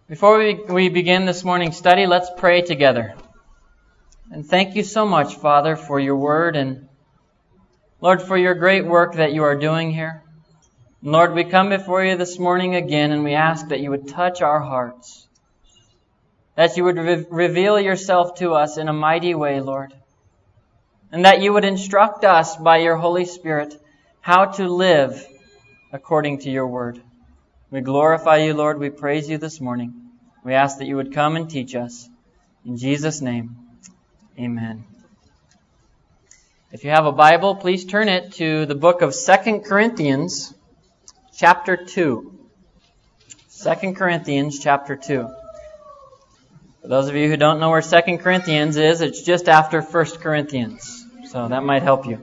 Before we begin this morning's study, let's pray together. And thank you so much, Father, for your word and, Lord, for your great work that you are doing here. And Lord, we come before you this morning again and we ask that you would touch our hearts, that you would reveal yourself to us in a mighty way, Lord, and that you would instruct us by your Holy Spirit how to live according to your word. We glorify you, Lord. We praise you this morning. We ask that you would come and teach us. In Jesus' name, amen. If you have a Bible, please turn it to the book of 2 Corinthians, chapter 2. 2 Corinthians, chapter 2. For those of you who don't know where 2 Corinthians is, it's just after 1 Corinthians. So that might help you.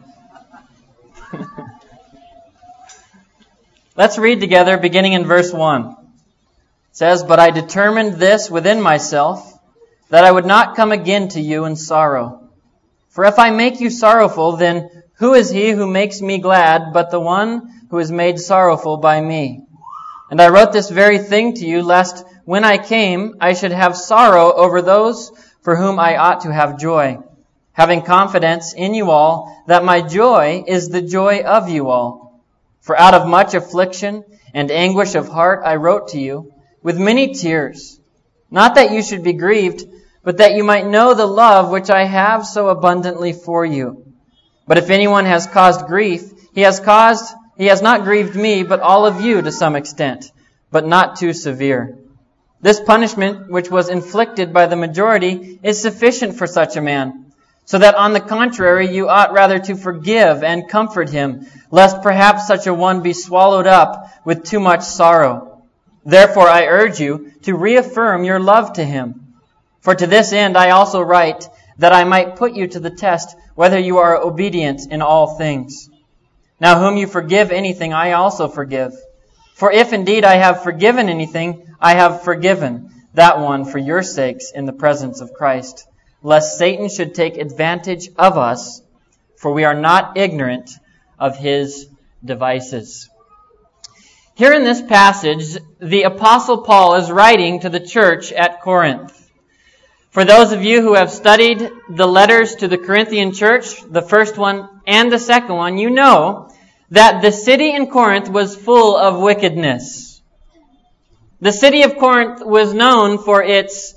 Let's read together, beginning in verse 1. It says, "But I determined this within myself, that I would not come again to you in sorrow. For if I make you sorrowful, then who is he who makes me glad but the one who is made sorrowful by me? And I wrote this very thing to you, lest when I came I should have sorrow over those for whom I ought to have joy, having confidence in you all that my joy is the joy of you all. For out of much affliction and anguish of heart I wrote to you, with many tears, not that you should be grieved, but that you might know the love which I have so abundantly for you. But if anyone has caused grief, he has not grieved me, but all of you to some extent, but not too severe. This punishment which was inflicted by the majority is sufficient for such a man, so that on the contrary you ought rather to forgive and comfort him, lest perhaps such a one be swallowed up with too much sorrow. Therefore I urge you to reaffirm your love to him. For to this end I also write, that I might put you to the test whether you are obedient in all things. Now whom you forgive anything, I also forgive. For if indeed I have forgiven anything, I have forgiven that one for your sakes in the presence of Christ, lest Satan should take advantage of us, for we are not ignorant of his devices." Here in this passage, the Apostle Paul is writing to the church at Corinth. For those of you who have studied the letters to the Corinthian church, the first one and the second one, you know that the city in Corinth was full of wickedness. The city of Corinth was known for its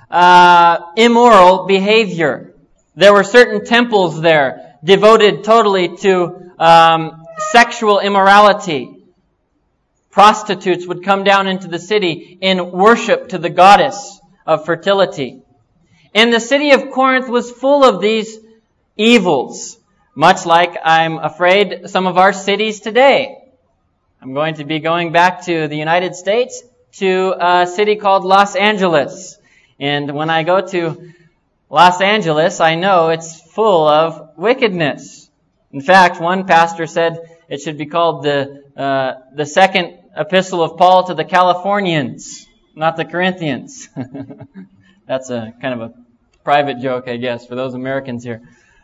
immoral behavior. There were certain temples there devoted totally to sexual immorality. Prostitutes would come down into the city in worship to the goddess of fertility. And the city of Corinth was full of these evils, much like, I'm afraid, some of our cities today. I'm going to be going back to the United States, to a city called Los Angeles. And when I go to Los Angeles, I know it's full of wickedness. In fact, one pastor said it should be called the second epistle of Paul to the Californians, not the Corinthians. That's a kind of a private joke, I guess, for those Americans here.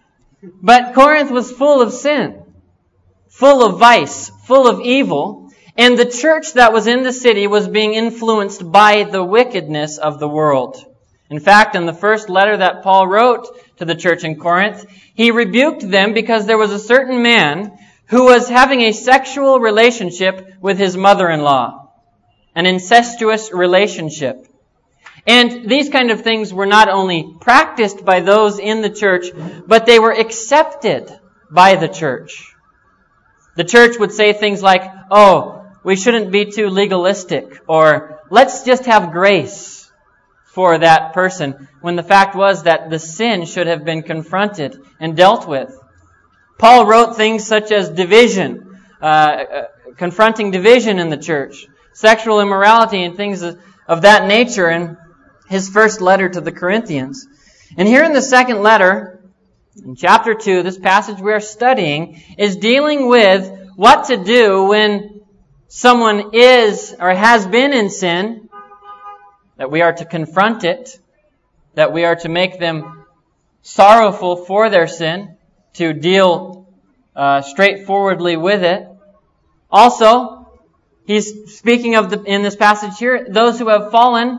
But Corinth was full of sin, full of vice, full of evil, and the church that was in the city was being influenced by the wickedness of the world. In fact, in the first letter that Paul wrote to the church in Corinth, he rebuked them because there was a certain man who was having a sexual relationship with his mother-in-law, an incestuous relationship. And these kind of things were not only practiced by those in the church, but they were accepted by the church. The church would say things like, "Oh, we shouldn't be too legalistic," or "let's just have grace for that person," when the fact was that the sin should have been confronted and dealt with. Paul wrote things such as division, confronting division in the church, sexual immorality and things of that nature in his first letter to the Corinthians. And here in the second letter, in chapter 2, this passage we are studying is dealing with what to do when someone is or has been in sin, that we are to confront it, that we are to make them sorrowful for their sin, to deal straightforwardly with it. Also, he's speaking of, in this passage here, those who have fallen,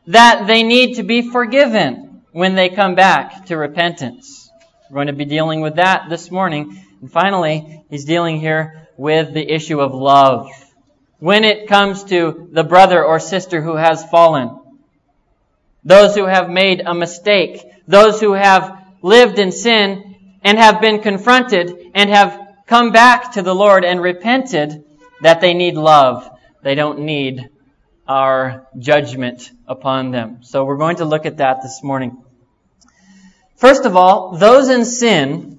that they need to be forgiven when they come back to repentance. We're going to be dealing with that this morning. And finally, he's dealing here with the issue of love. When it comes to the brother or sister who has fallen, those who have made a mistake, those who have lived in sin and have been confronted and have come back to the Lord and repented, that they need love. They don't need our judgment upon them. So we're going to look at that this morning. First of all, those in sin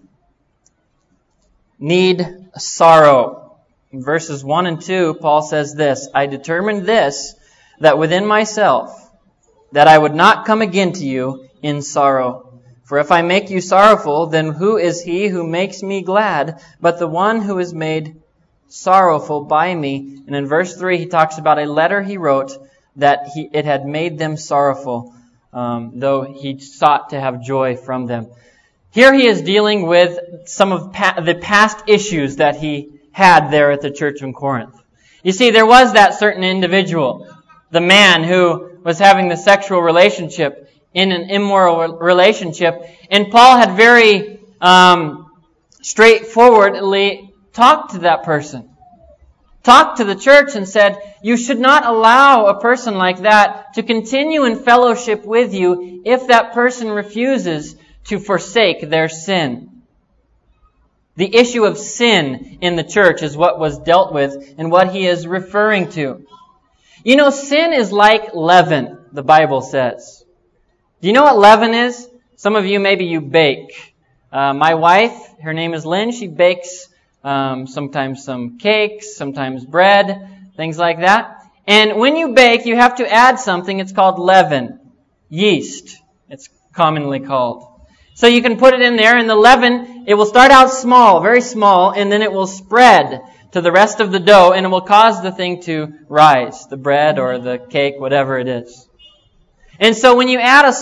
need sorrow. In verses 1 and 2, Paul says this, I determined this, that within myself, that I would not come again to you in sorrow. For if I make you sorrowful, then who is he who makes me glad, but the one who is made sorrowful by me? And in verse 3, he talks about a letter he wrote that it had made them sorrowful, though he sought to have joy from them. Here he is dealing with some of the past issues that he had there at the church in Corinth. You see, there was that certain individual, the man who was having the sexual relationship in an immoral relationship, and Paul had very straightforwardly talked to that person. Talked to the church and said, you should not allow a person like that to continue in fellowship with you if that person refuses to forsake their sin. The issue of sin in the church is what was dealt with and what he is referring to. You know, sin is like leaven, the Bible says. Do you know what leaven is? Some of you, maybe you bake. My wife, her name is Lynn, she bakes sometimes some cakes, sometimes bread, things like that. And when you bake, you have to add something. It's called leaven. Yeast, it's commonly called. So you can put it in there, and the leaven, it will start out small, very small, and then it will spread to the rest of the dough, and it will cause the thing to rise, the bread or the cake, whatever it is. And so when you add a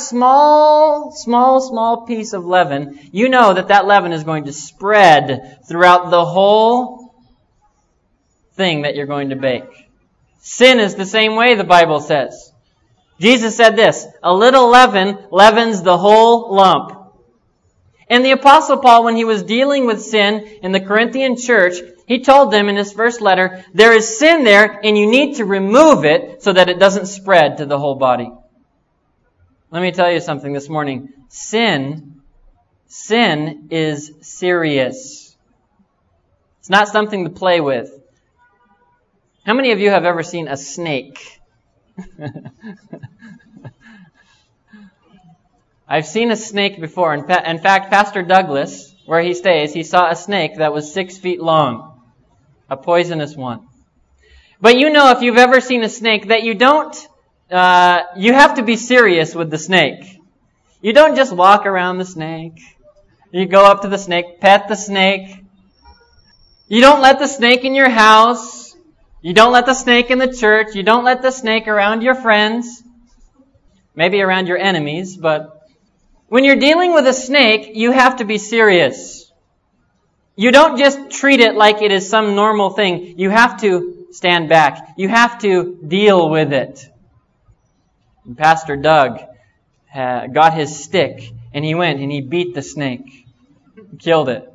small piece of leaven, you know that that leaven is going to spread throughout the whole thing that you're going to bake. Sin is the same way, the Bible says. Jesus said this, a little leaven leavens the whole lump. And the Apostle Paul, when he was dealing with sin in the Corinthian church, he told them in his first letter, there is sin there and you need to remove it so that it doesn't spread to the whole body. Let me tell you something this morning. Sin is serious. It's not something to play with. How many of you have ever seen a snake? I've seen a snake before. In fact, Pastor Douglas, where he stays, he saw a snake that was 6 feet long. A poisonous one. But you know, if you've ever seen a snake, that you have to be serious with the snake. You don't just walk around the snake. You go up to the snake, pet the snake. You don't let the snake in your house. You don't let the snake in the church. You don't let the snake around your friends. Maybe around your enemies, but when you're dealing with a snake, you have to be serious. You don't just treat it like it is some normal thing. You have to stand back. You have to deal with it. And Pastor Doug got his stick and he went and he beat the snake. Killed it.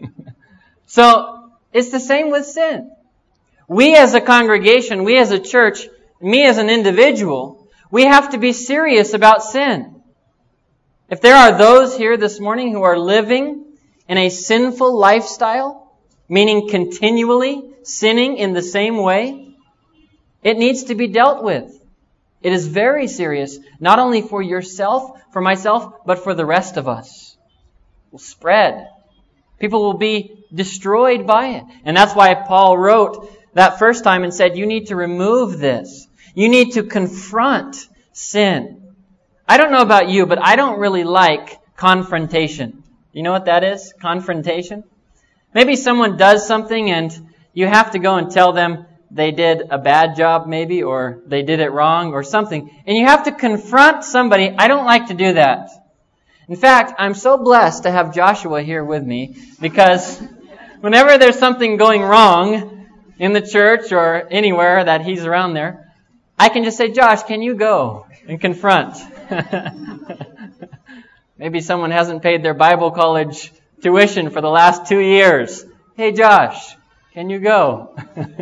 So, it's the same with sin. We as a congregation, we as a church, me as an individual, we have to be serious about sin. If there are those here this morning who are living in a sinful lifestyle, meaning continually sinning in the same way, it needs to be dealt with. It is very serious, not only for yourself, for myself, but for the rest of us. It will spread. People will be destroyed by it. And that's why Paul wrote that first time and said, you need to remove this. You need to confront sin. I don't know about you, but I don't really like confrontation. You know what that is? Confrontation? Maybe someone does something and you have to go and tell them they did a bad job maybe, or they did it wrong or something. And you have to confront somebody. I don't like to do that. In fact, I'm so blessed to have Joshua here with me, because whenever there's something going wrong in the church or anywhere that he's around there, I can just say, Josh, can you go? and confront. Maybe someone hasn't paid their Bible college tuition for the last 2 years. Hey, Josh, can you go?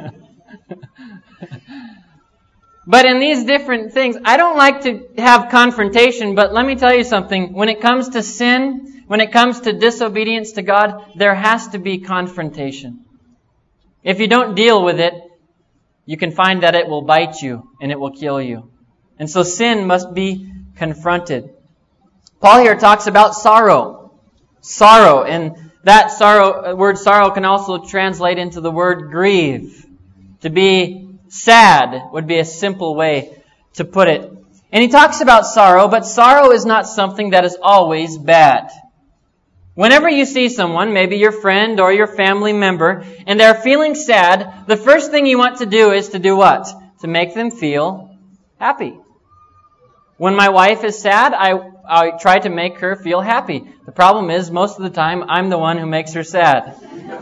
But in these different things, I don't like to have confrontation, but let me tell you something. When it comes to sin, when it comes to disobedience to God, there has to be confrontation. If you don't deal with it, you can find that it will bite you and it will kill you. And so sin must be confronted. Paul here talks about sorrow. Sorrow. And that word sorrow can also translate into the word grieve. To be sad would be a simple way to put it. And he talks about sorrow, but sorrow is not something that is always bad. Whenever you see someone, maybe your friend or your family member, and they're feeling sad, the first thing you want to do is to do what? To make them feel happy. When my wife is sad, I try to make her feel happy. The problem is, most of the time, I'm the one who makes her sad.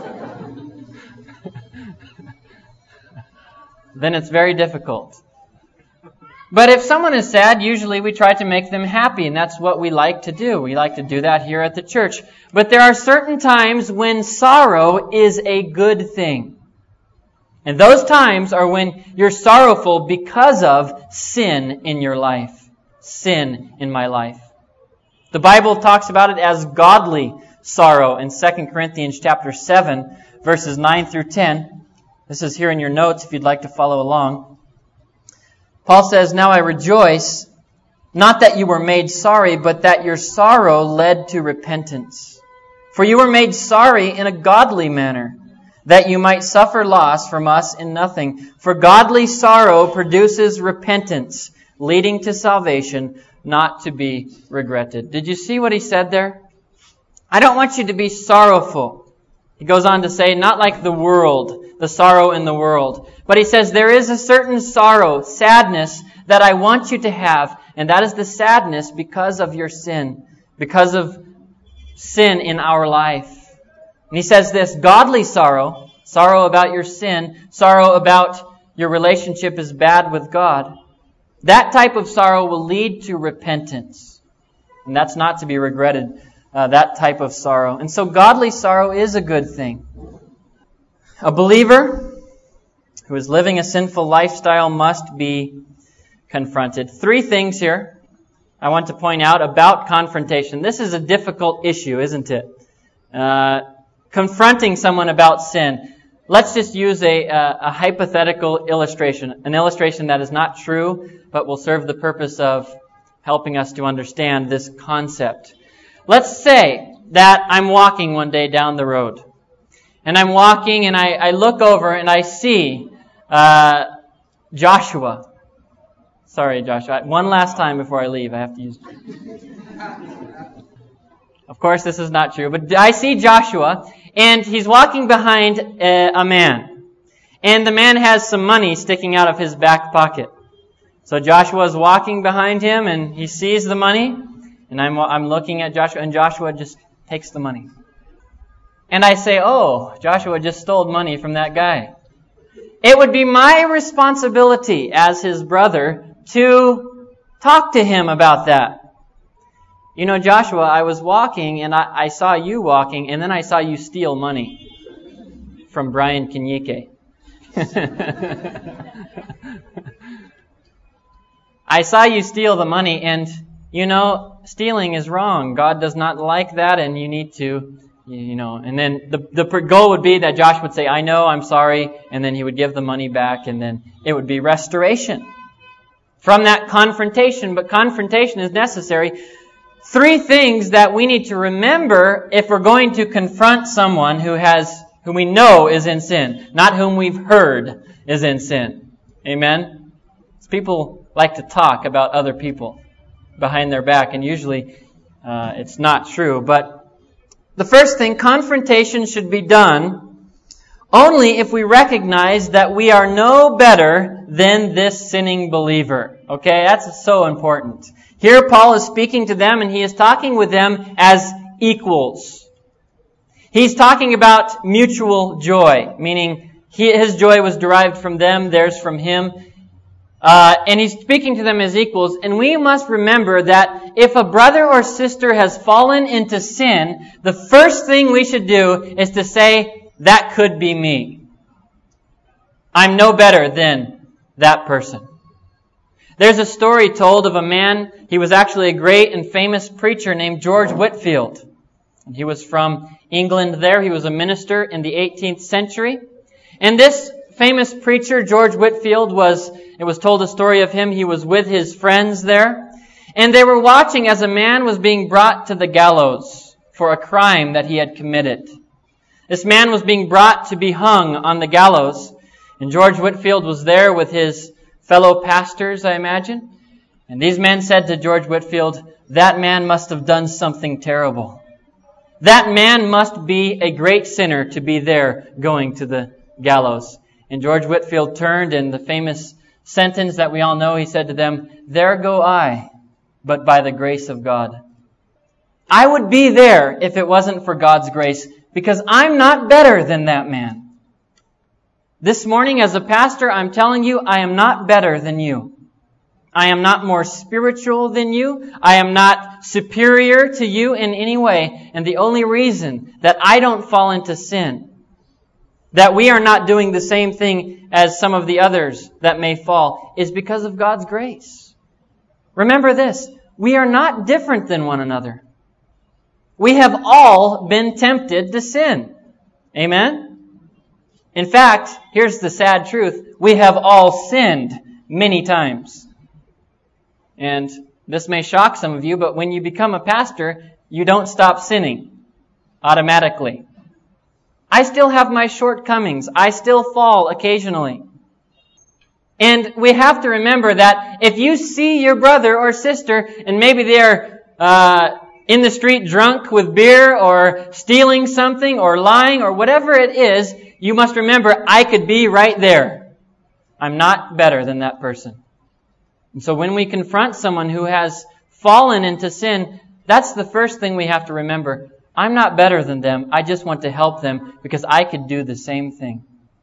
Then it's very difficult. But if someone is sad, usually we try to make them happy, and that's what we like to do. We like to do that here at the church. But there are certain times when sorrow is a good thing. And those times are when you're sorrowful because of sin in your life. Sin in my life. The Bible talks about it as godly sorrow in 2 Corinthians chapter 7, verses 9 through 10. This is here in your notes if you'd like to follow along. Paul says, "Now I rejoice, not that you were made sorry, but that your sorrow led to repentance. For you were made sorry in a godly manner, that you might suffer loss from us in nothing. For godly sorrow produces repentance, leading to salvation, not to be regretted." Did you see what he said there? I don't want you to be sorrowful. He goes on to say, not like the world, the sorrow in the world. But he says, there is a certain sorrow, sadness, that I want you to have. And that is the sadness because of your sin. Because of sin in our life. And he says this, godly sorrow, sorrow about your sin, sorrow about your relationship is bad with God. That type of sorrow will lead to repentance. And that's not to be regretted, that type of sorrow. And so godly sorrow is a good thing. A believer who is living a sinful lifestyle must be confronted. 3 things here I want to point out about confrontation. This is a difficult issue, isn't it? Confronting someone about sin. Let's just use a hypothetical illustration. An illustration that is not true, but will serve the purpose of helping us to understand this concept. Let's say that I'm walking one day down the road. And I'm walking and I look over and I see Joshua. Sorry, Joshua. One last time before I leave, I have to use... Of course, this is not true. But I see Joshua, and he's walking behind a man. And the man has some money sticking out of his back pocket. So Joshua is walking behind him, and he sees the money. And I'm looking at Joshua, and Joshua just takes the money. And I say, oh, Joshua just stole money from that guy. It would be my responsibility as his brother to talk to him about that. You know, Joshua, I was walking and I saw you walking, and then I saw you steal money from Brian Kenyike. I saw you steal the money, and, you know, stealing is wrong. God does not like that, and you need to... and then the goal would be that Josh would say, I know, I'm sorry, and then he would give the money back, and then it would be restoration from that confrontation. But confrontation is necessary. 3 things that we need to remember if we're going to confront someone whom we know is in sin, not whom we've heard is in sin. Amen? People like to talk about other people behind their back, and usually it's not true, but the first thing, confrontation should be done only if we recognize that we are no better than this sinning believer. Okay, that's so important. Here Paul is speaking to them, and he is talking with them as equals. He's talking about mutual joy, meaning his joy was derived from them, theirs from him. And he's speaking to them as equals. And we must remember that if a brother or sister has fallen into sin, the first thing we should do is to say, that could be me. I'm no better than that person. There's a story told of a man, he was actually a great and famous preacher named George Whitefield. And he was from England there. He was a minister in the 18th century. And this famous preacher, George Whitefield, it was told a story of him. He was with his friends there. And they were watching as a man was being brought to the gallows for a crime that he had committed. This man was being brought to be hung on the gallows. And George Whitefield was there with his fellow pastors, I imagine. And these men said to George Whitefield, that man must have done something terrible. That man must be a great sinner to be there going to the gallows. And George Whitefield turned, and the famous sentence that we all know, he said to them, there go I, but by the grace of God. I would be there if it wasn't for God's grace, because I'm not better than that man. This morning as a pastor, I'm telling you, I am not better than you. I am not more spiritual than you. I am not superior to you in any way. And the only reason that I don't fall into sin, that we are not doing the same thing as some of the others that may fall, is because of God's grace. Remember this, we are not different than one another. We have all been tempted to sin. Amen? In fact, here's the sad truth. We have all sinned many times. And this may shock some of you, but when you become a pastor, you don't stop sinning automatically. I still have my shortcomings. I still fall occasionally. And we have to remember that if you see your brother or sister, and maybe they're in the street drunk with beer or stealing something or lying or whatever it is, you must remember, I could be right there. I'm not better than that person. And so when we confront someone who has fallen into sin, that's the first thing we have to remember. I'm not better than them. I just want to help them because I could do the same thing.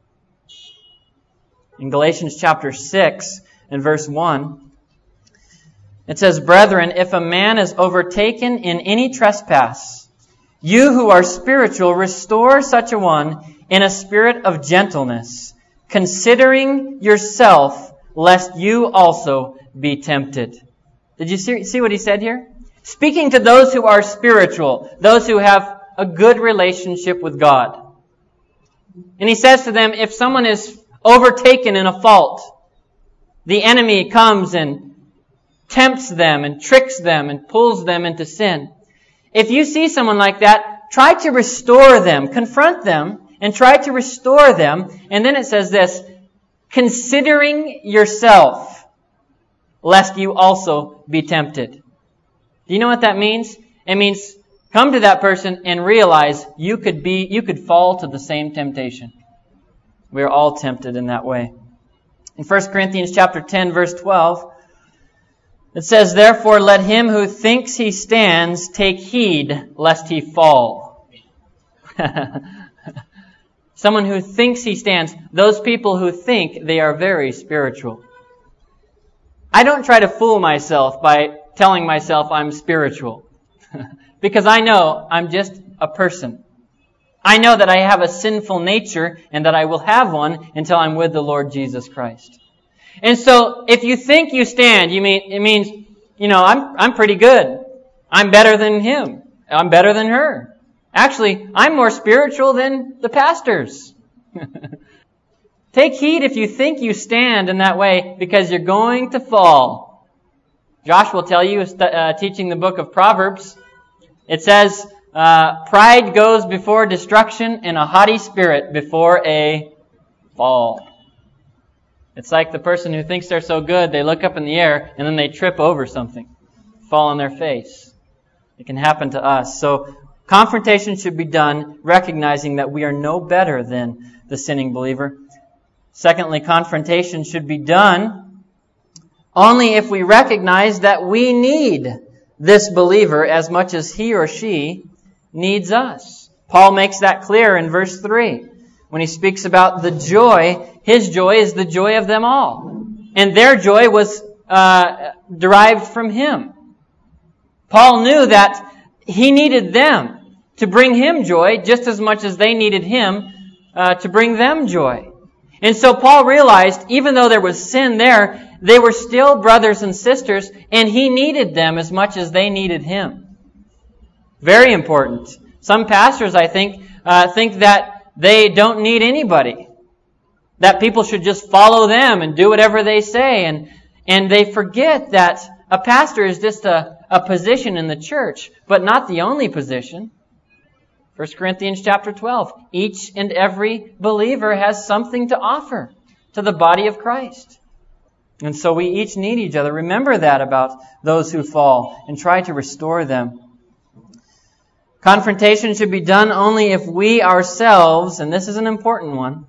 In Galatians chapter 6 and verse 1, it says, brethren, if a man is overtaken in any trespass, you who are spiritual, restore such a one in a spirit of gentleness, considering yourself, lest you also be tempted. Did you see what he said here? Speaking to those who are spiritual, those who have a good relationship with God. And he says to them, if someone is overtaken in a fault, the enemy comes and tempts them and tricks them and pulls them into sin. If you see someone like that, try to restore them, confront them, and try to restore them. And then it says this, considering yourself, lest you also be tempted. Do you know what that means? It means come to that person and realize you could fall to the same temptation. We are all tempted in that way. In 1 Corinthians chapter 10, verse 12, it says, therefore let him who thinks he stands take heed lest he fall. Someone who thinks he stands, those people who think they are very spiritual. I don't try to fool myself by telling myself I'm spiritual. Because I know I'm just a person. I know that I have a sinful nature and that I will have one until I'm with the Lord Jesus Christ. And so if you think you stand, it means, I'm pretty good. I'm better than him. I'm better than her. Actually, I'm more spiritual than the pastors. Take heed if you think you stand in that way, because you're going to fall. Josh will tell you, teaching the book of Proverbs, it says, pride goes before destruction and a haughty spirit before a fall. It's like the person who thinks they're so good, they look up in the air and then they trip over something, fall on their face. It can happen to us. So confrontation should be done recognizing that we are no better than the sinning believer. Secondly, confrontation should be done only if we recognize that we need this believer as much as he or she needs us. Paul makes that clear in verse 3 when he speaks about the joy. His joy is the joy of them all. and their joy was derived from him. Paul knew that he needed them to bring him joy just as much as they needed him to bring them joy. And so Paul realized, even though there was sin there, they were still brothers and sisters, and he needed them as much as they needed him. Very important. Some pastors, I think that they don't need anybody. That people should just follow them and do whatever they say. And they forget that a pastor is just a position in the church, but not the only position. 1 Corinthians chapter 12. Each and every believer has something to offer to the body of Christ. And so we each need each other. Remember that about those who fall and try to restore them. Confrontation should be done only if we ourselves, and this is an important one,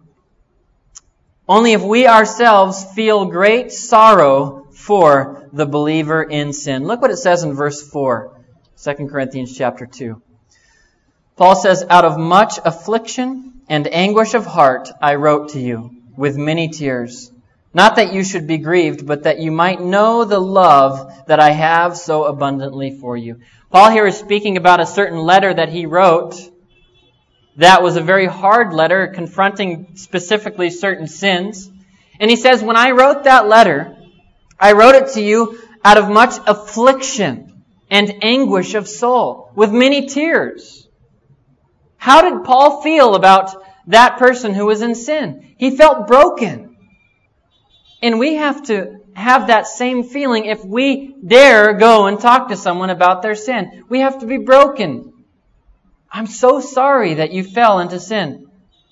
only if we ourselves feel great sorrow for the believer in sin. Look what it says in verse 4, 2 Corinthians chapter 2. Paul says, "Out of much affliction and anguish of heart I wrote to you with many tears, not that you should be grieved, but that you might know the love that I have so abundantly for you." Paul here is speaking about a certain letter that he wrote that was a very hard letter confronting specifically certain sins. And he says, when I wrote that letter, I wrote it to you out of much affliction and anguish of soul, with many tears. How did Paul feel about that person who was in sin? He felt broken. And we have to have that same feeling if we dare go and talk to someone about their sin. We have to be broken. I'm so sorry that you fell into sin.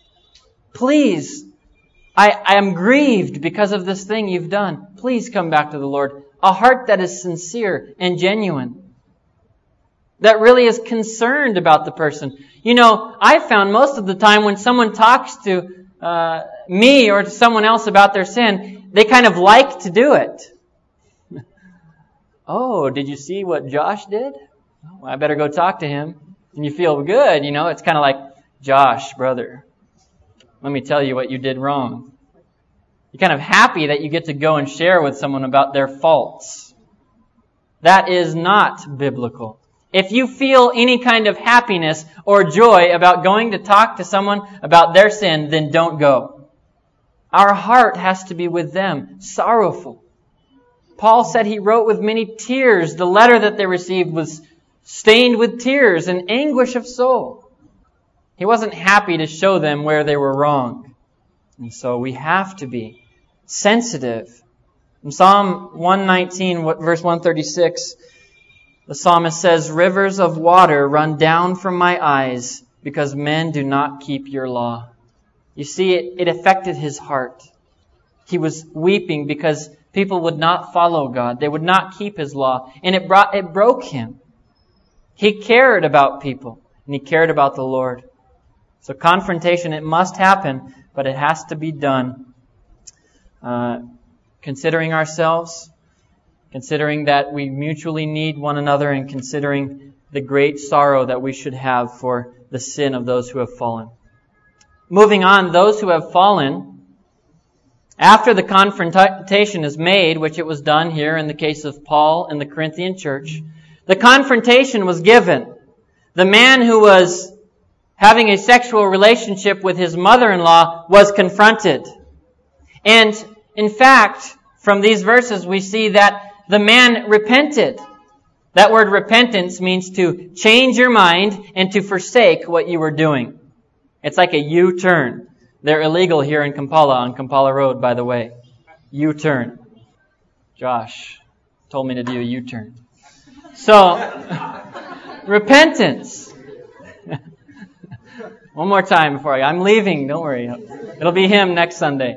Please, I am grieved because of this thing you've done. Please come back to the Lord. A heart that is sincere and genuine, that really is concerned about the person. You know, I found most of the time when someone talks to me or to someone else about their sin, they kind of like to do it. Oh, did you see what Josh did? Oh, I better go talk to him. And you feel good, you know. It's kind of like, Josh, brother, let me tell you what you did wrong. You're kind of happy that you get to go and share with someone about their faults. That is not biblical. If you feel any kind of happiness or joy about going to talk to someone about their sin, then don't go. Our heart has to be with them, sorrowful. Paul said he wrote with many tears. The letter that they received was stained with tears and anguish of soul. He wasn't happy to show them where they were wrong. And so we have to be sensitive. In Psalm 119, verse 136, the psalmist says, "Rivers of water run down from my eyes because men do not keep your law." You see, it affected his heart. He was weeping because people would not follow God. They would not keep His law. And it broke him. He cared about people, and he cared about the Lord. So confrontation, it must happen, but it has to be done considering ourselves, considering that we mutually need one another, and considering the great sorrow that we should have for the sin of those who have fallen. Moving on, those who have fallen, after the confrontation is made, which it was done here in the case of Paul and the Corinthian church, the confrontation was given. The man who was having a sexual relationship with his mother-in-law was confronted. And in fact, from these verses we see that the man repented. That word repentance means to change your mind and to forsake what you were doing. It's like a U-turn. They're illegal here in Kampala, on Kampala Road, by the way. U-turn. Josh told me to do a U-turn. So, repentance. One more time before I'm leaving, don't worry. It'll be him next Sunday.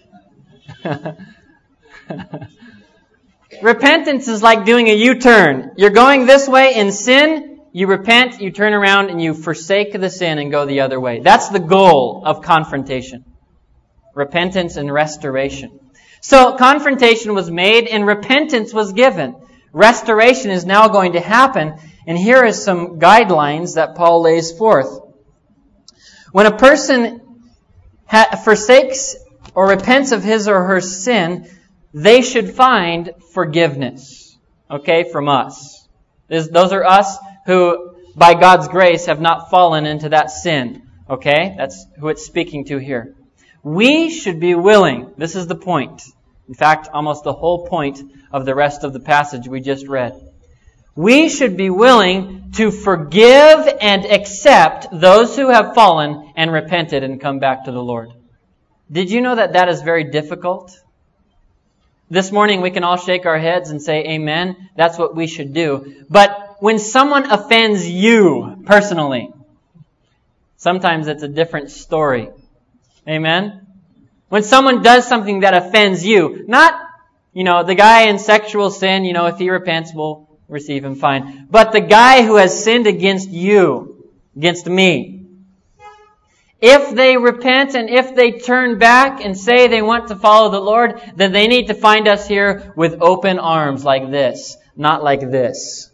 Repentance is like doing a U-turn. You're going this way in sin, you repent, you turn around, and you forsake the sin and go the other way. That's the goal of confrontation. Repentance and restoration. So confrontation was made and repentance was given. Restoration is now going to happen, and here is some guidelines that Paul lays forth. When a person forsakes or repents of his or her sin, they should find forgiveness, okay, from us. Those are us who, by God's grace, have not fallen into that sin, okay? That's who it's speaking to here. We should be willing, this is the point. In fact, almost the whole point of the rest of the passage we just read. We should be willing to forgive and accept those who have fallen and repented and come back to the Lord. Did you know that that is very difficult? This morning we can all shake our heads and say, amen, that's what we should do. But when someone offends you personally, sometimes it's a different story. Amen? When someone does something that offends you, not, the guy in sexual sin, if he repents, we'll receive him fine. But the guy who has sinned against you, against me, if they repent and if they turn back and say they want to follow the Lord, then they need to find us here with open arms like this, not like this.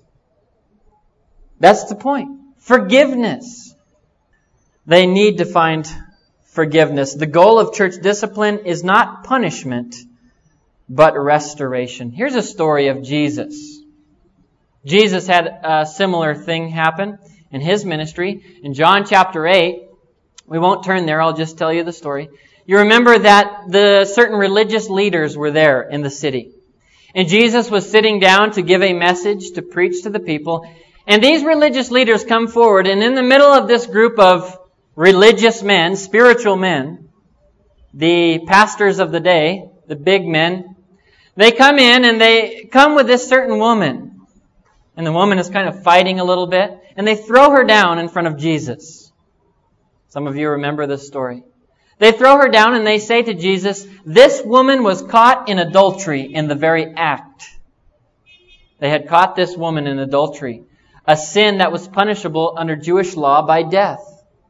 That's the point. Forgiveness. They need to find forgiveness. The goal of church discipline is not punishment, but restoration. Here's a story of Jesus. Jesus had a similar thing happen in his ministry. In John chapter 8, we won't turn there, I'll just tell you the story. You remember that the certain religious leaders were there in the city. And Jesus was sitting down to give a message, to preach to the people. And these religious leaders come forward, and in the middle of this group of religious men, spiritual men, the pastors of the day, the big men, they come in and they come with this certain woman. And the woman is kind of fighting a little bit. And they throw her down in front of Jesus. Some of you remember this story. They throw her down and they say to Jesus, this woman was caught in adultery in the very act. They had caught this woman in adultery, a sin that was punishable under Jewish law by death.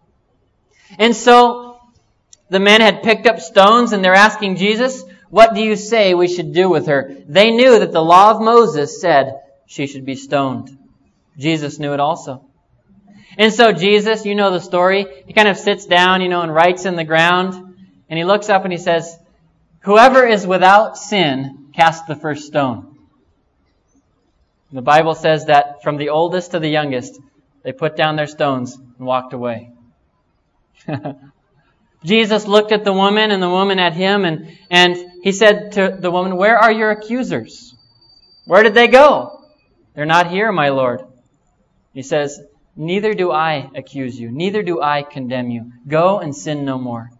And so the men had picked up stones and they're asking Jesus, what do you say we should do with her? They knew that the law of Moses said she should be stoned. Jesus knew it also. And so Jesus, you know the story, he kind of sits down, and writes in the ground. And he looks up and he says, whoever is without sin, cast the first stone. The Bible says that from the oldest to the youngest, they put down their stones and walked away. Jesus looked at the woman and the woman at him, and he said to the woman, where are your accusers? Where did they go? They're not here, my Lord. He says, neither do I accuse you. Neither do I condemn you. Go and sin no more.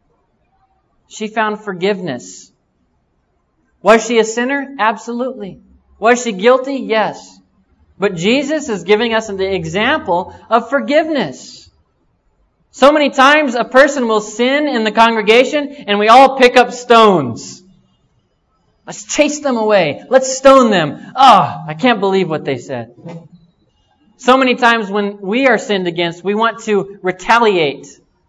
She found forgiveness. Was she a sinner? Absolutely. Was she guilty? Yes. But Jesus is giving us an example of forgiveness. So many times a person will sin in the congregation and we all pick up stones. Let's chase them away. Let's stone them. I can't believe what they said. So many times when we are sinned against, we want to retaliate.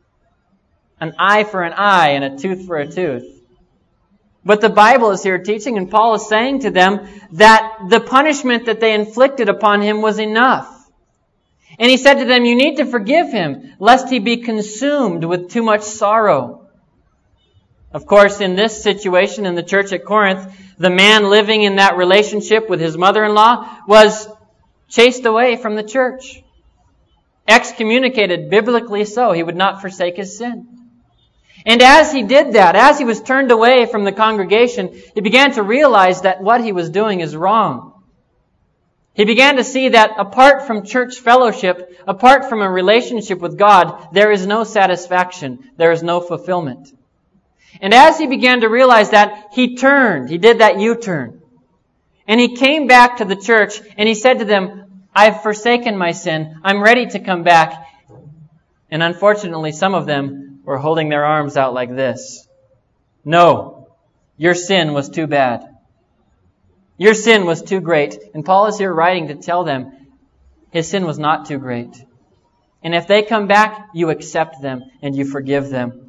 An eye for an eye and a tooth for a tooth. But the Bible is here teaching, and Paul is saying to them that the punishment that they inflicted upon him was enough. And he said to them, you need to forgive him, lest he be consumed with too much sorrow. Of course, in this situation in the church at Corinth, the man living in that relationship with his mother-in-law was chased away from the church. Excommunicated, biblically so. He would not forsake his sin. And as he did that, as he was turned away from the congregation, he began to realize that what he was doing is wrong. He began to see that apart from church fellowship, apart from a relationship with God, there is no satisfaction. There is no fulfillment. And as he began to realize that, he turned. He did that U-turn. And he came back to the church and he said to them, I've forsaken my sin. I'm ready to come back. And unfortunately, some of them were holding their arms out like this. No, your sin was too bad. Your sin was too great. And Paul is here writing to tell them his sin was not too great. And if they come back, you accept them and you forgive them.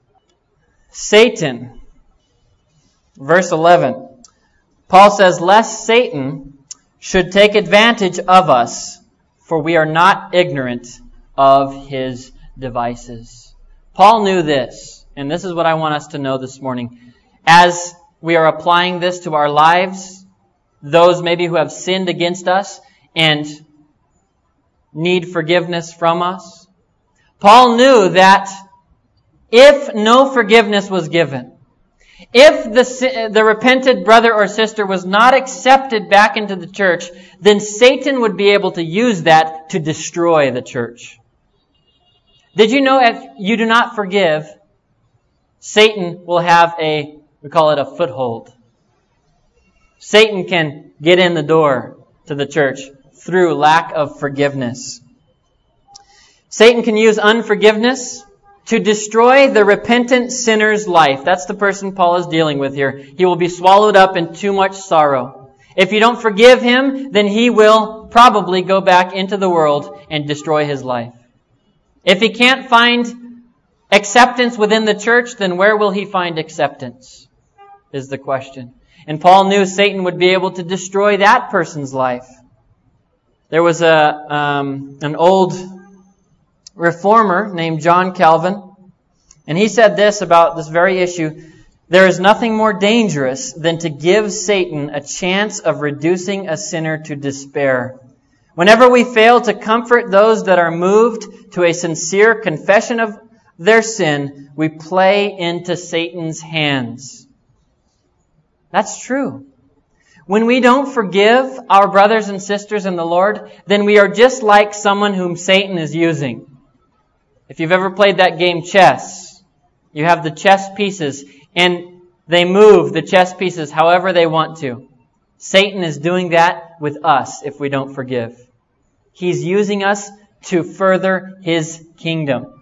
Satan, verse 11. Paul says, lest Satan should take advantage of us, for we are not ignorant of his devices. Paul knew this, and this is what I want us to know this morning. As we are applying this to our lives, those maybe who have sinned against us and need forgiveness from us. Paul knew that if no forgiveness was given, if the repented brother or sister was not accepted back into the church, then Satan would be able to use that to destroy the church. Did you know if you do not forgive, Satan will have we call it a foothold. Satan can get in the door to the church through lack of forgiveness. Satan can use unforgiveness to destroy the repentant sinner's life. That's the person Paul is dealing with here. He will be swallowed up in too much sorrow. If you don't forgive him, then he will probably go back into the world and destroy his life. If he can't find acceptance within the church, then where will he find acceptance? Is the question. And Paul knew Satan would be able to destroy that person's life. There was an old reformer named John Calvin, and he said this about this very issue: there is nothing more dangerous than to give Satan a chance of reducing a sinner to despair. Whenever we fail to comfort those that are moved to a sincere confession of their sin, we play into Satan's hands. That's true. When we don't forgive our brothers and sisters in the Lord, then we are just like someone whom Satan is using. If you've ever played that game chess, you have the chess pieces, and they move the chess pieces however they want to. Satan is doing that with us if we don't forgive. He's using us to further his kingdom.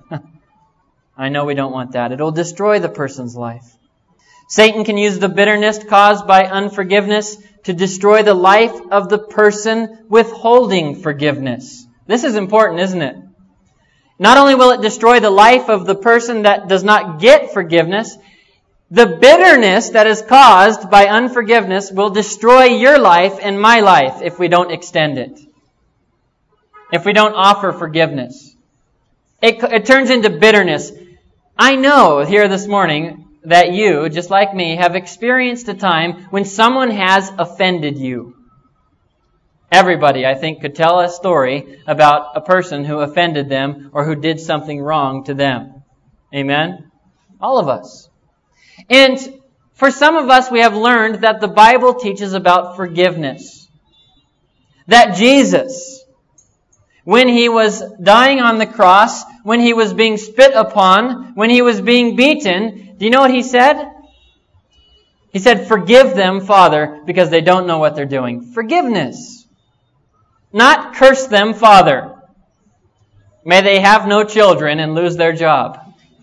I know we don't want that. It'll destroy the person's life. Satan can use the bitterness caused by unforgiveness to destroy the life of the person withholding forgiveness. This is important, isn't it? Not only will it destroy the life of the person that does not get forgiveness, the bitterness that is caused by unforgiveness will destroy your life and my life if we don't extend it. If we don't offer forgiveness. It turns into bitterness. I know here this morning that you, just like me, have experienced a time when someone has offended you. Everybody, I think, could tell a story about a person who offended them or who did something wrong to them. Amen? All of us. And for some of us, we have learned that the Bible teaches about forgiveness. That Jesus, when He was dying on the cross, when He was being spit upon, when He was being beaten, do you know what He said? He said, "Forgive them, Father, because they don't know what they're doing." Forgiveness. Not curse them, Father. May they have no children and lose their job.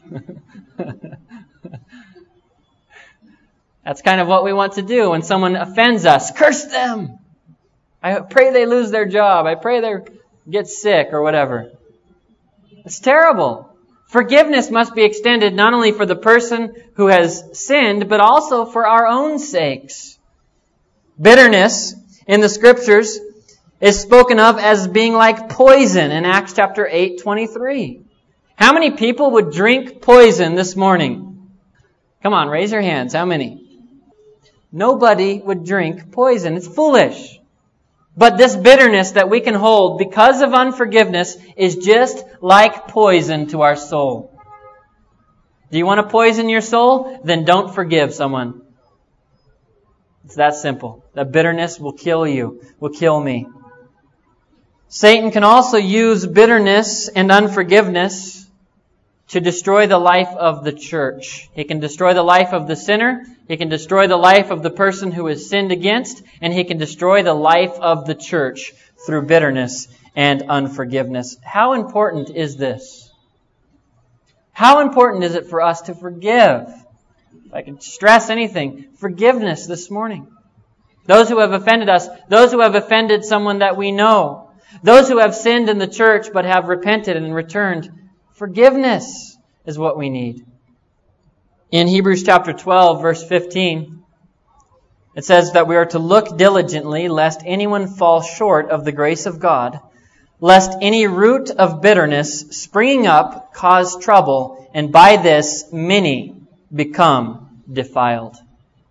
That's kind of what we want to do when someone offends us. Curse them. I pray they lose their job. I pray they get sick or whatever. It's terrible. Forgiveness must be extended not only for the person who has sinned, but also for our own sakes. Bitterness in the Scriptures is spoken of as being like poison in Acts chapter 8:23. How many people would drink poison this morning? Come on, raise your hands. How many? Nobody would drink poison. It's foolish. But this bitterness that we can hold because of unforgiveness is just like poison to our soul. Do you want to poison your soul? Then don't forgive someone. It's that simple. That bitterness will kill you, will kill me. Satan can also use bitterness and unforgiveness to destroy the life of the church. He can destroy the life of the sinner. He can destroy the life of the person who is sinned against. And he can destroy the life of the church through bitterness and unforgiveness. How important is this? How important is it for us to forgive? If I could stress anything, forgiveness this morning. Those who have offended us, those who have offended someone that we know, those who have sinned in the church but have repented and returned, forgiveness is what we need. In Hebrews chapter 12, verse 15, it says that we are to look diligently lest anyone fall short of the grace of God, lest any root of bitterness springing up cause trouble, and by this many become defiled.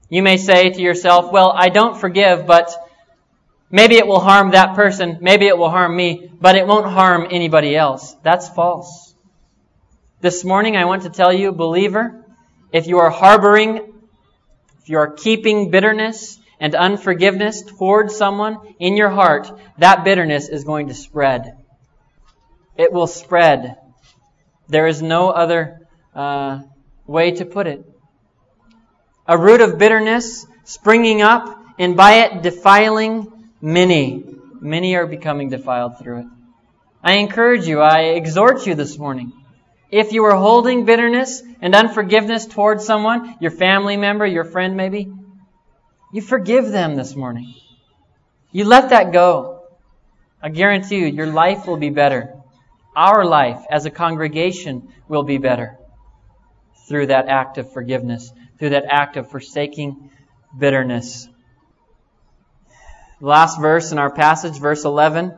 You may say to yourself, well, I don't forgive, but maybe it will harm that person. Maybe it will harm me, but it won't harm anybody else. That's false. This morning I want to tell you, believer, if you are harboring, if you are keeping bitterness and unforgiveness towards someone in your heart, that bitterness is going to spread. It will spread. There is no other way to put it. A root of bitterness springing up, and by it defiling many. Many are becoming defiled through it. I encourage you, I exhort you this morning. If you are holding bitterness and unforgiveness towards someone, your family member, your friend maybe, you forgive them this morning. You let that go. I guarantee you, your life will be better. Our life as a congregation will be better through that act of forgiveness, through that act of forsaking bitterness. The last verse in our passage, verse 11.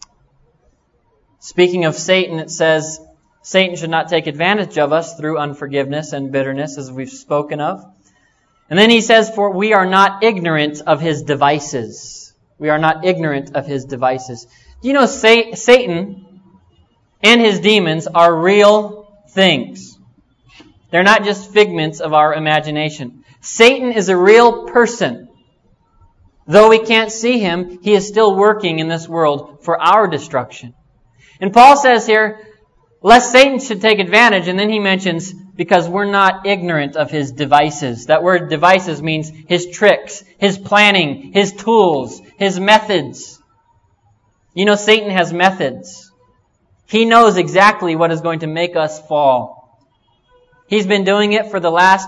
Speaking of Satan, it says, Satan should not take advantage of us through unforgiveness and bitterness, as we've spoken of. And then he says, for we are not ignorant of his devices. We are not ignorant of his devices. Do you know Satan and his demons are real things? They're not just figments of our imagination. Satan is a real person. Though we can't see him, he is still working in this world for our destruction. And Paul says here, lest Satan should take advantage, and then he mentions, because we're not ignorant of his devices. That word devices means his tricks, his planning, his tools, his methods. You know, Satan has methods. He knows exactly what is going to make us fall. He's been doing it for the last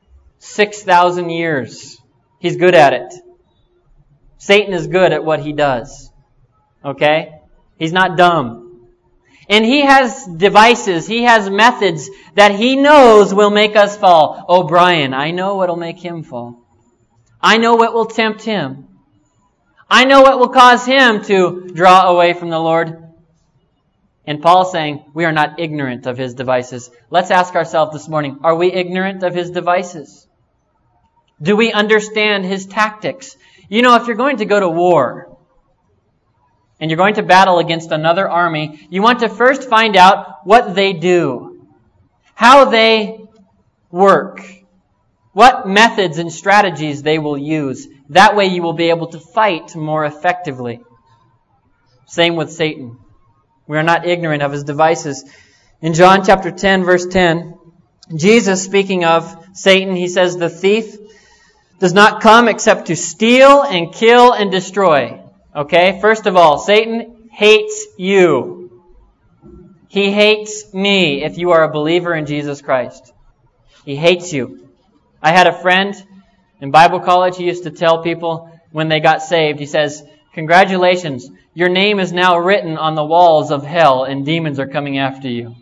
6,000 years. He's good at it. Satan is good at what he does. Okay? He's not dumb. And he has devices, he has methods that he knows will make us fall. Oh, Brian, I know what will make him fall. I know what will tempt him. I know what will cause him to draw away from the Lord. And Paul's saying, we are not ignorant of his devices. Let's ask ourselves this morning, are we ignorant of his devices? Do we understand his tactics? You know, if you're going to go to war, and you're going to battle against another army, you want to first find out what they do, how they work, what methods and strategies they will use. That way you will be able to fight more effectively. Same with Satan. We are not ignorant of his devices. In John chapter 10, verse 10, Jesus, speaking of Satan, he says, the thief does not come except to steal and kill and destroy. Okay, first of all, Satan hates you. He hates me if you are a believer in Jesus Christ. He hates you. I had a friend in Bible college. He used to tell people when they got saved, he says, congratulations, your name is now written on the walls of hell and demons are coming after you.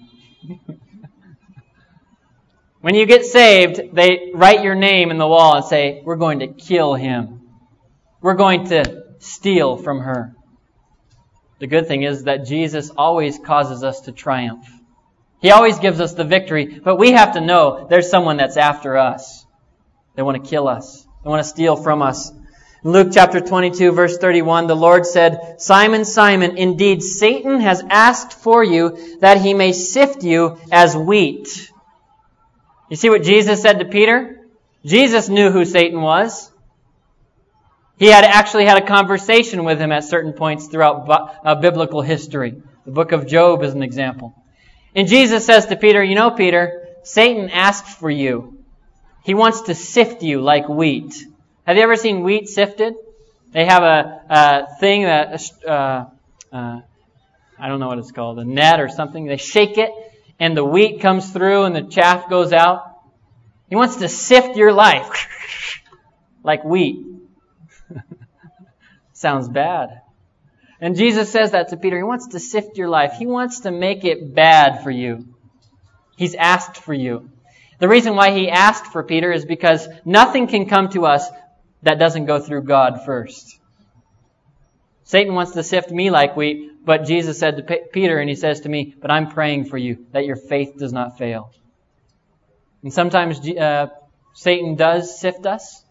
When you get saved, they write your name in the wall and say, we're going to kill him. We're going to steal from her. The good thing is that Jesus always causes us to triumph. He always gives us the victory, but we have to know there's someone that's after us. They want to kill us. They want to steal from us. In Luke chapter 22, verse 31, the Lord said, Simon, Simon, indeed Satan has asked for you that he may sift you as wheat. You see what Jesus said to Peter? Jesus knew who Satan was. He had actually had a conversation with him at certain points throughout biblical history. The book of Job is an example. And Jesus says to Peter, you know, Peter, Satan asked for you. He wants to sift you like wheat. Have you ever seen wheat sifted? They have a thing that, I don't know what it's called, a net or something. They shake it and the wheat comes through and the chaff goes out. He wants to sift your life like wheat. Sounds bad. And Jesus says that to Peter. He wants to sift your life. He wants to make it bad for you. He's asked for you. The reason why he asked for Peter is because nothing can come to us that doesn't go through God first. Satan wants to sift me like wheat, but Jesus said to Peter, and he says to me, but I'm praying for you that your faith does not fail. And sometimes Satan does sift us.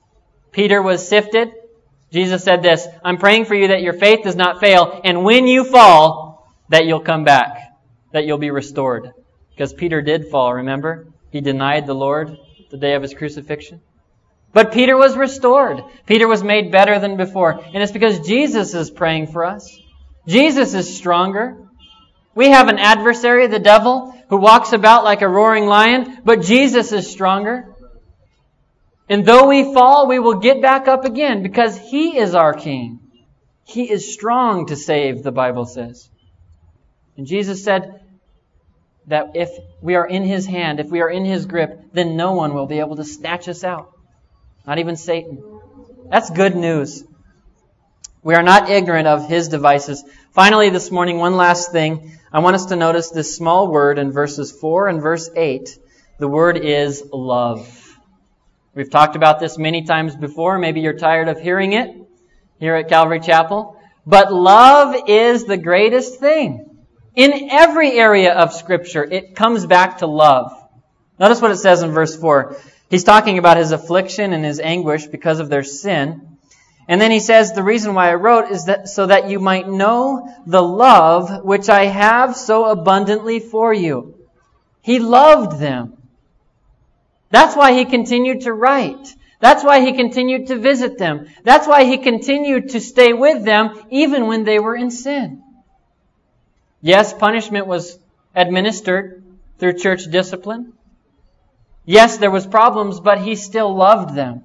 Peter was sifted. Jesus said this, I'm praying for you that your faith does not fail, and when you fall, that you'll come back, that you'll be restored. Because Peter did fall, remember? He denied the Lord the day of his crucifixion. But Peter was restored. Peter was made better than before. And it's because Jesus is praying for us. Jesus is stronger. We have an adversary, the devil, who walks about like a roaring lion, but Jesus is stronger. And though we fall, we will get back up again because He is our King. He is strong to save, the Bible says. And Jesus said that if we are in His hand, if we are in His grip, then no one will be able to snatch us out. Not even Satan. That's good news. We are not ignorant of His devices. Finally, this morning, one last thing. I want us to notice this small word in verses 4 and verse 8. The word is love. We've talked about this many times before. Maybe you're tired of hearing it here at Calvary Chapel. But love is the greatest thing. In every area of Scripture, it comes back to love. Notice what it says in verse 4. He's talking about his affliction and his anguish because of their sin. And then he says, the reason why I wrote is that so that you might know the love which I have so abundantly for you. He loved them. That's why he continued to write. That's why he continued to visit them. That's why he continued to stay with them even when they were in sin. Yes, punishment was administered through church discipline. Yes, there was problems, but he still loved them.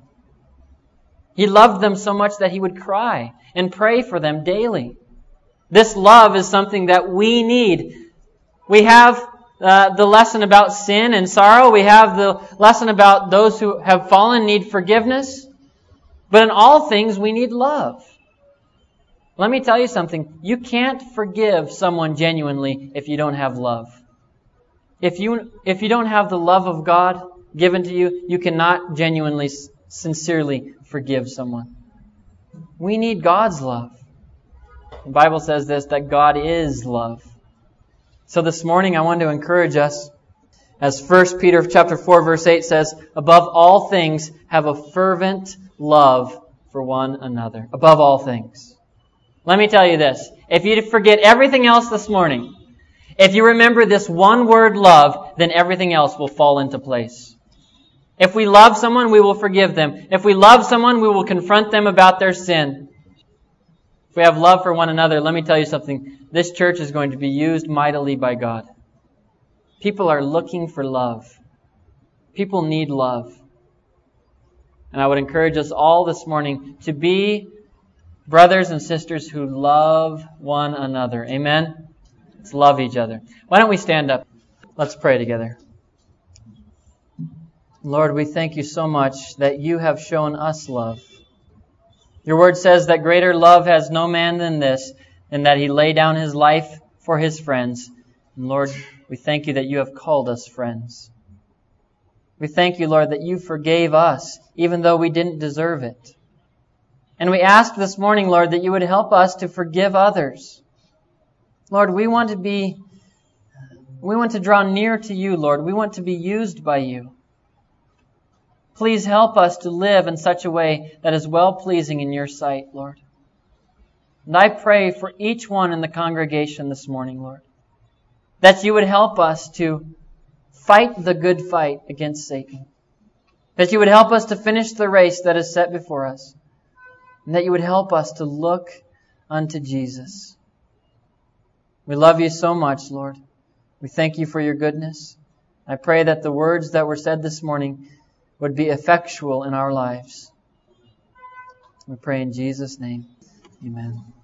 He loved them so much that he would cry and pray for them daily. This love is something that we need. We have the lesson about sin and sorrow. We have the lesson about those who have fallen need forgiveness. But in all things, we need love. Let me tell you something. You can't forgive someone genuinely if you don't have love. If you don't have the love of God given to you, you cannot genuinely, sincerely forgive someone. We need God's love. The Bible says this, that God is love. So this morning I want to encourage us, as 1 Peter chapter 4 verse 8 says, above all things have a fervent love for one another. Above all things. Let me tell you this. If you forget everything else this morning, if you remember this one word love, then everything else will fall into place. If we love someone, we will forgive them. If we love someone, we will confront them about their sin. If we have love for one another, let me tell you something. This church is going to be used mightily by God. People are looking for love. People need love. And I would encourage us all this morning to be brothers and sisters who love one another. Amen? Let's love each other. Why don't we stand up? Let's pray together. Lord, we thank you so much that you have shown us love. Your word says that greater love has no man than this, and that he lay down his life for his friends. And Lord, we thank you that you have called us friends. We thank you, Lord, that you forgave us, even though we didn't deserve it. And we ask this morning, Lord, that you would help us to forgive others. Lord, we want to draw near to you, Lord. We want to be used by you. Please help us to live in such a way that is well-pleasing in your sight, Lord. And I pray for each one in the congregation this morning, Lord, that you would help us to fight the good fight against Satan. That you would help us to finish the race that is set before us. And that you would help us to look unto Jesus. We love you so much, Lord. We thank you for your goodness. I pray that the words that were said this morning would be effectual in our lives. We pray in Jesus' name. Amen.